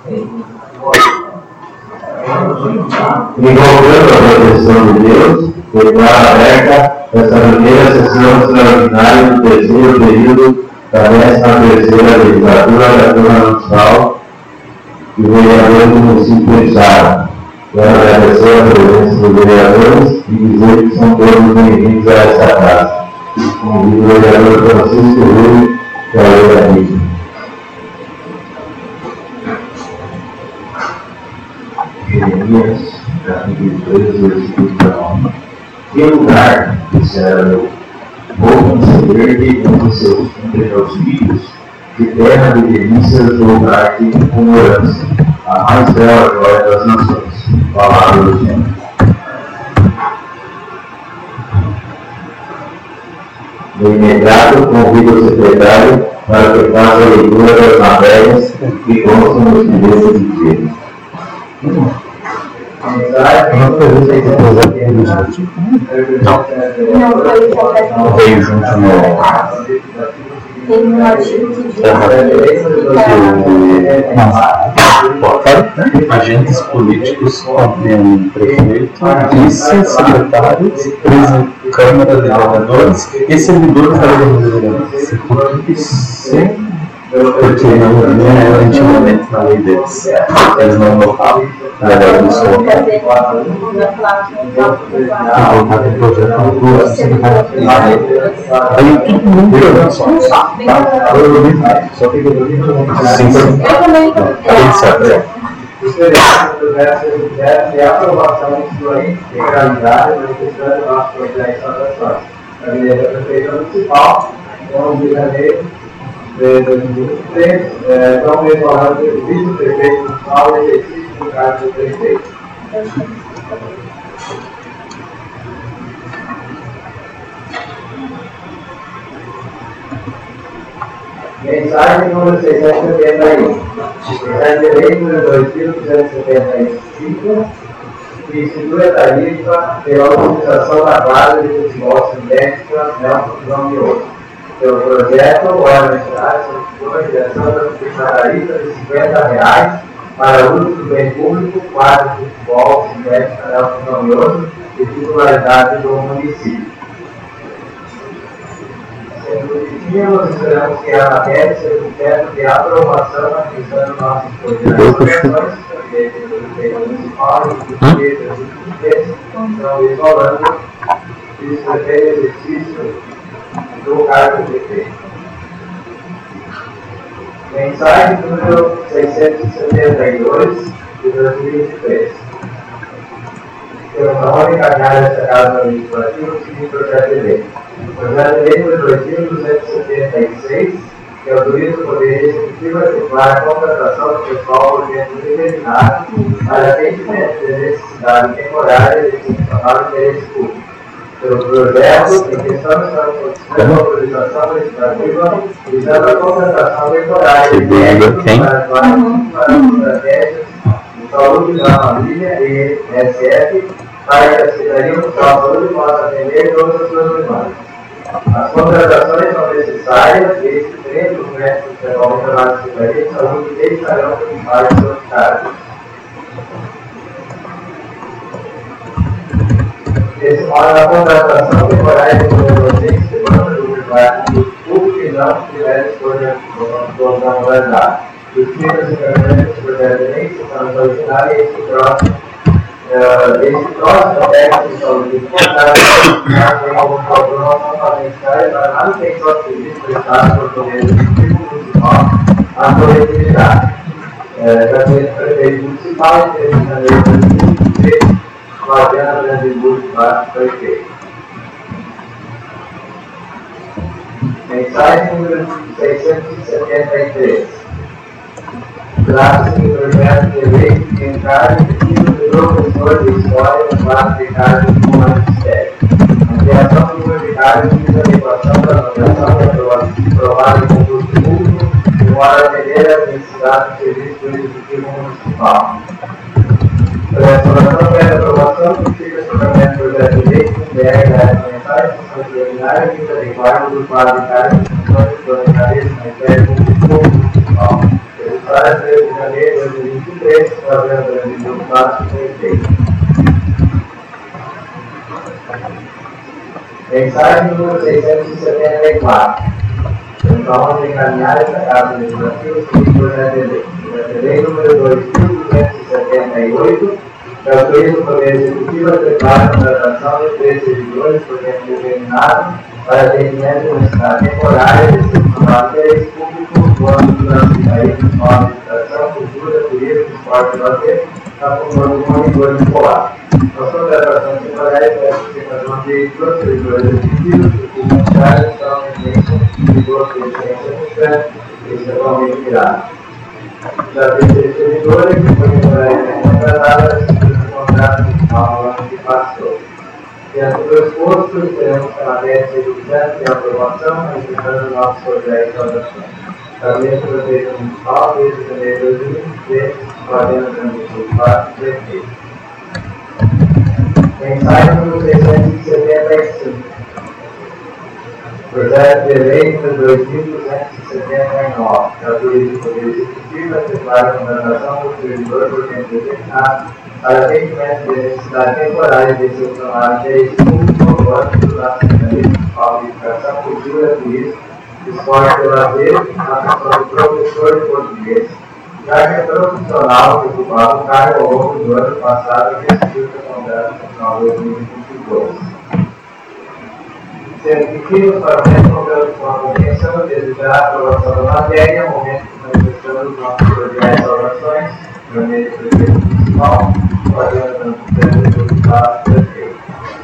Envolvendo a proteção de Deus, declara aberta essa primeira sessão extraordinária do terceiro período da 13ª legislatura da Câmara Municipal e vereador do município de Sara. Quero agradecer a presença dos vereadores e dizer que são todos bem-vindos a esta casa. Convido o vereador Francisco Rui para ler a mídia. Jeremias, capítulo 13, versículo 9. Que lugar, dissera eu, vou conceder-te entre meus filhos, que terra de delícias vou dar-te como herança, a mais bela glória das nações. Palavra do Senhor. No imediato, convido o secretário para que faça a leitura das matérias que constam nos bilhetes de dia. Não veio junto no artigo que diz agentes políticos compreendem prefeito, vice-secretários, Câmara de Vereadores e servidores da Vereadores. Porque não era antigamente na lei deles. Eles não votavam. Na verdade, eles colocavam. Aí todo mundo só fica Os vereadores do verso de aprovação de sua integralidade da questão do nosso projeto de sanções. A Avenida Prefeitura Municipal, 11 de janeiro de 2023, João Pedro Orlando, vice-prefeito municipal, exercício do cargo do prefeito. Mensagem número 671. Mensagem de lei número 2275, que institui a tarifa pela utilização da quadra de futebol sintética Nelson João Mioto. Pelo projeto, o órgão nacional solicitou a direção da tarifa de R$50 para o uso do bem público, quadra de futebol sintética Nelson João Mioto, de titularidade do município. Nós esperamos que a matéria seja objeto de aprovação na questão dos nossos projetos municipal e do então, isolando isso é exercício do cargo de prefeito. Mensagem número 672 de 2023. Eu não vou encaminhar essa casa legislativa o seguinte projeto de lei. O projeto de lei número 2276, que autoriza o Poder Executivo a efetuar a contratação do pessoal por tempo determinado para atendimento de necessidade temporária de funcionar o interesse público. Pelo projeto, em questão estamos solicitando a autorização legislativa visando a contratação temporária de médicos para atuar em estratégias de saúde da família e SF para que a Secretaria Municipal de Saúde possa atender todas as suas demandas. As contratações são necessárias desde que dentro do médico estadual da Secretaria de Saúde estarão ocupados seus cargos. Desse modo, a contratação temporária de docentes demanda do público e não tiver escolha da modalidade. Os primeiros encaminhamentos do projeto de lei são ordinários e esse próximo técnico de saúde importante tem alguma programação necessária para a manutenção do serviço prestado por poder executivo municipal à coletividade. Gabinete prefeito municipal, em 3 de janeiro de 2023, Guardiana Brandemburgo para prefeito. Mensagem número 673. Trata-se do projeto de lei que encarga de professor de história no quadro de cargos do magistério. A criação do número de cargos diz a adequação da nomeação aprovada em concurso público de modo a atender às necessidades do serviço do Executivo Municipal. A resolução pede aprovação do fica sobre o projeto de lei com BR da mensagem função extraordinária que se adequar do quadro de cargos de funções extraordinárias do Ministério Público Municipal. Para 3 de janeiro de 2023, fazendo o resultado perfeito. Mensagem número 674. Então, encaminhar essa casa legislativa seguinte projeto de lei. Projeto de lei número 2278, que autoriza o Poder Executivo a preparar a contratação de 3 servidores por tempo determinado para atendimento de necessidade temporária de excepcional interesse público no âmbito da Secretaria Municipal de Educação, Cultura, Turismo, Esporte e Lazer, na função do monitor escolar. As contratações temporárias devem ser padrão de 2 servidores executivos, comunitários, somente de 2 licenças principalmente virados. Já terceira servidora, que foi temporariamente contratada, no contrato municipal no ano que passou. Diante do exposto, teremos a matéria de exame e aprovação, registrando nossos projetos de adoção. Também sobre o direito municipal, desde janeiro de 2023, fazendo a transmissão do fato prefeito. Mensagem número 675. Projeto de lei número 2279, que autoriza o Poder Executivo a efetuar a contratação do servidor por tempo determinado para atendimento de necessidade temporária de excepcional interesse público no âmbito da Secretaria Municipal de Educação, Cultura, Turismo, Esporte e Lazer, na função de professor de português, já que é profissional que ocupava o cargo ao longo do ano passado e decidiu que contrato nacional 2022. Sendo que temos para o mesmo modelo com a compreensão, desejar a aprovação da matéria, no momento que manifestamos os nossos projetos de orações, no meio do prefeito municipal, fazendo o resultado perfeito.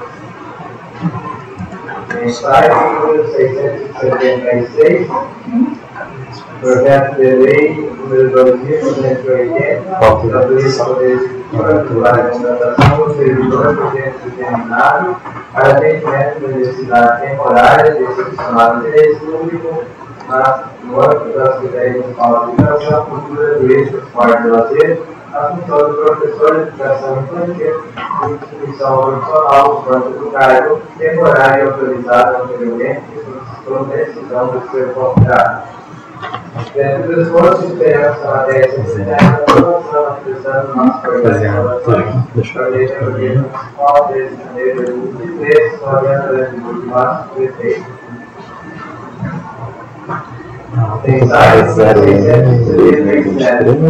Mensagem número 676, projeto de lei número 2280, que autoriza o Poder Executivo a efetuar a contratação do servidor por tempo determinado para atendimento de necessidade temporária de excepcional interesse público no âmbito da Secretaria Municipal de Educação, Cultura, Turismo, Esporte e Lazer, na função do professor de educação infantil de instituição profissional no âmbito do cargo temporário autorizado anteriormente por decisão do seu contrato. Dentro do esforço, esperamos a matéria secretária da aprovação, manifestando nosso projeto de aprovações para a lei da Poder Municipal desde janeiro de 2023, fazendo o nosso prefeito. Mensagem 677.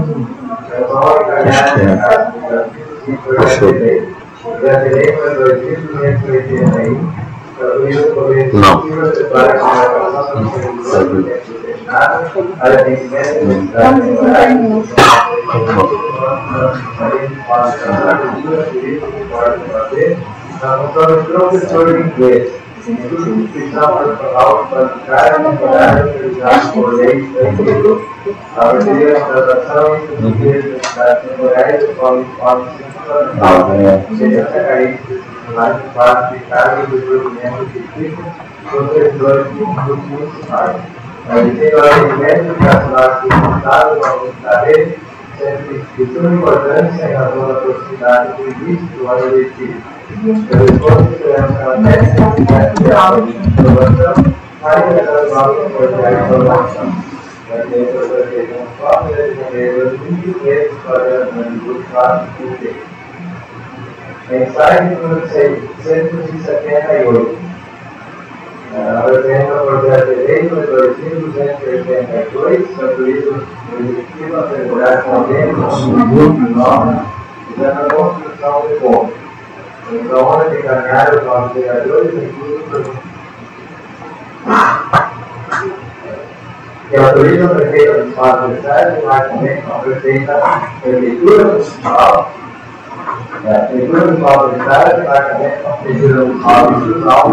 Professor de inglês, instituição profissional qualificada e temporária autorizada por lei estrangeira, a partir da contratação e necessidades temporárias do qual podem ser fundamental, mediante a carência institucional de parte de cargos de provimento específico dos servidores públicos municipais. A desenvolvimento educacional sustentável da universidade sempre de suma importância em razão da proximidade do início do ano letivo. Pelo esforço, esperamos que a técnica de aula de inovação ainda das novas projetos de inovação. Também foi feito um plano de janeiro de 2023 para o fato perfeito. Mensagem número 678. Apresenta o projeto de lei número 2282, que autoriza o Executivo a celebrar convênios com o grupo nome, visando a construção de pontos. Então, onde encaminhar os nossos vereadores, inclusive que autoriza o prefeito municipal de cidade, mas também com a prefeitura municipal. A prefeitura municipal de cidade, mas também com a prefeitura municipal de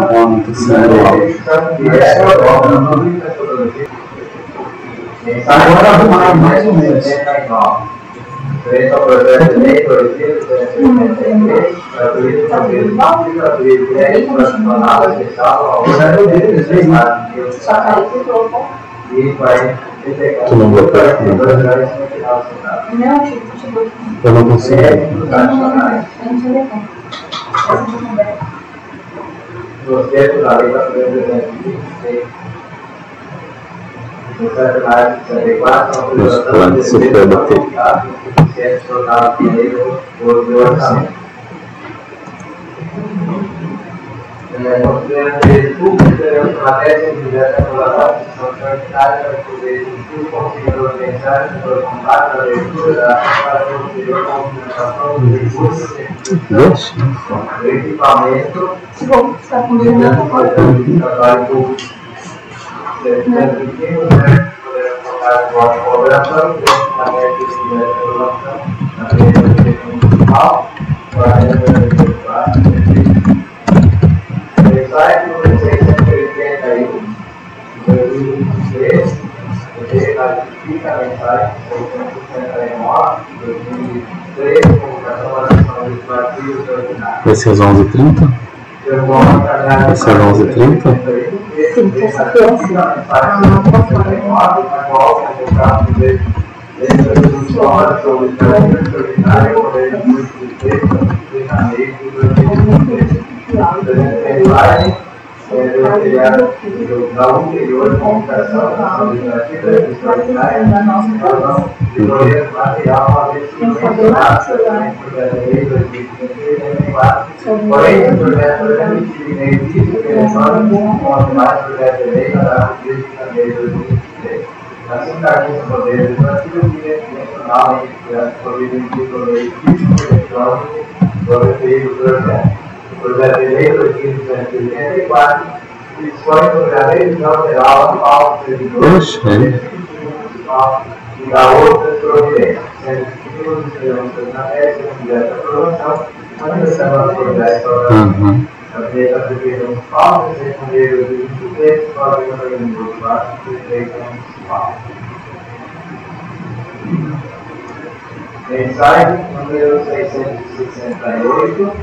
agora mais ou menos. Frente ao projeto de lei 2283, autoriza o Poder Executivo a abrir crédito nacional especial ao governo deles, e vai Tu não botou aqui? Eu não consigo. Você, da lei da 326. Os planos se foi bater. Considerando ele público, teremos uma décima direta colaboração extraordinária para poder conseguir organizar o combate, a leitura, para conseguir a comunicação dos recursos, do equipamento, e trabalho público. Podemos colocar a colaboração, na média de direta colaboração, na média de municipal, para a site número 681 de 2023, você ratifica a mensagem 669 de 2023, convocação à sessão legislativa extraordinária. Vai ser às 11h30? Vai ser às 11h30? Sim, terça-feira sim. Na qual convocamos dentro das funções sobre o extraordinário, o Colégio de Janeiro de 2023. Mensagem da ulterior comunicação legislativa extraordinária da nossa de material a ver se projeto de lei 2034, porém o projeto de lei com os demais projetos de lei para o dia de janeiro de 2023. Assim, carência do poder legislativo e nacional em poder emitido lei físico eletrônico do referido projeto. O projeto de lei 2284 dispõe sobre a revisão geral aos servidores municipal e da outras providências, sendo que todos esperamos na décima dessa aprovação, manifestando as providências a direita da Prefeitura Municipal, secundário de 23, para o organismo do Prefeito Municipal. Mensagem número 668.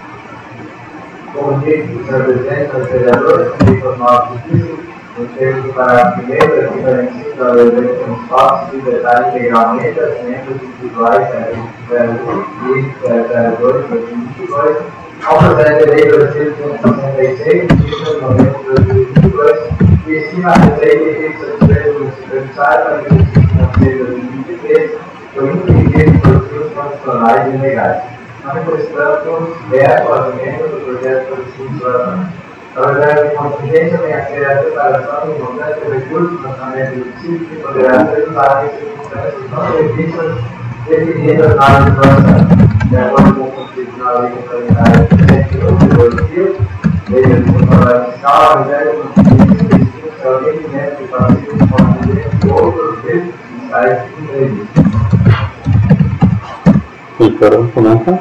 Como disse o senhor presidente, os vereadores, comunicam os nossos discos, nos termos do parágrafo 1º, aqui garantindo a eleição municipal, se detalhe integralmente as membros individuais 002, 2022, ao projeto de lei 266, de novembro de 2022, que estima a receita e fixa de preço municipal para o exercício financeiro de 2023, por impedir produtos condicionais e legais. Manifestando verbo as emendas do projeto de legislação. A verdade de contingência vem a ser a separação de montante de recursos no orçamento do município que poderá ser usado em circunstâncias não previstas definidas na legislação. De acordo com o Constitucional Lei Complementar 108 lei de responsabilidade fiscal, a verdade de contingência destina-se ao rendimento de passivos contingentes de outros riscos fiscais imprevistos. E para comentar?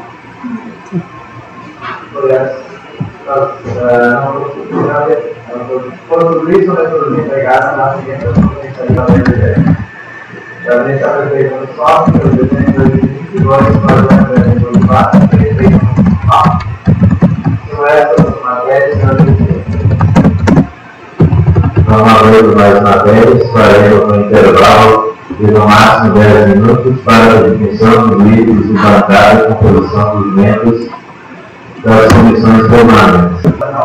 Por isso, nós podemos entregar na seguinte potencialidade da gente a Prefeitura Municipal, pelo dezembro de 2022, para o ano de 2024, Prefeito Municipal. Isso é todas as matérias, senhor presidente. Vamos abrir mais matérias, faremos um intervalo de no máximo 10 minutos para a definição dos livros e bancada e composição dos membros das comissões permanentes.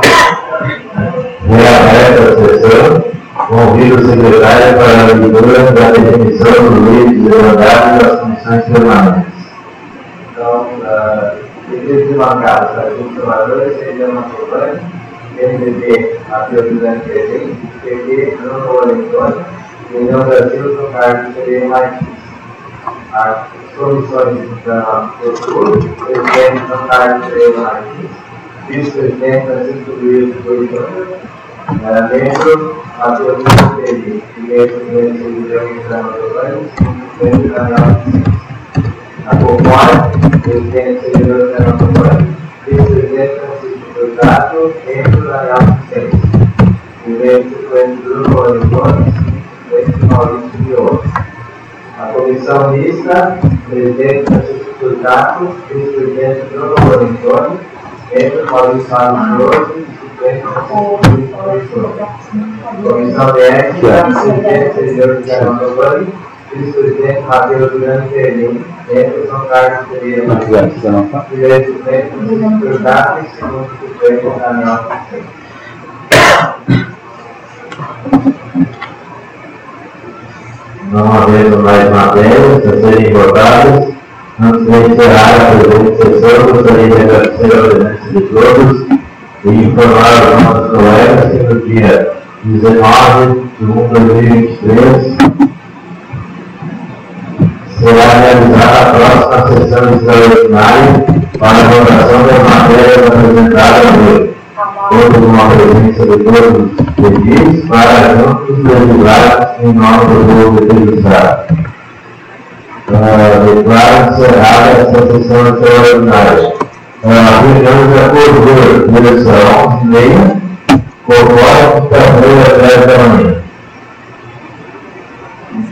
Reaberta a sessão, convido o secretário para a leitura da definição dos livros e bancada das comissões permanentes. Então, livros de bancada para os observadores seriam uma campanha, MDB, a prioridade presente, PP, Bruno Olentoni, União Brasil, no cargo seria mais as comissões da Cultura, presidente no cargo seria mais vice-presidente Francisco Luiz Boritano, membro, a prioridade seria primeiro-presidente Guilherme Zamatolani, segundo-presidente Daniel Vicente. A COPOR, presidente Servidor Zamatolani, vice-presidente Francisco Furtado, membro Daniel Vicente. Primeiro-presidente Bruno Olentoni, Maurício de Ouro. A comissão mista, presidente Francisco Furtado, vice-presidente Bruno Olentoni, membro Maurício de Ouro e suplente Francisco Luiz. Comissão de ética, presidente Servidor de Zamatolani, vice-presidente Matheus Grande Ferlin, membro São Carlos Pereira, primeiro suplente Francisco Furtado e segundo suplente Daniel Vicente. não havendo mais matérias a serem votadas, antes de encerrar a presente sessão, gostaria de agradecer a presença de todos e informar aos nossos colegas que no dia 19 de 1 de 2023 será realizada a próxima sessão extraordinária para a votação das matérias apresentadas hoje. Todos com a presença de todos os pedidos para juntos legislar em nome do povo entrevistado. Declaro encerrada essa sessão extraordinária. Reunião de acordo com a direção 11h30, conforme quinta-feira, 10 da manhã.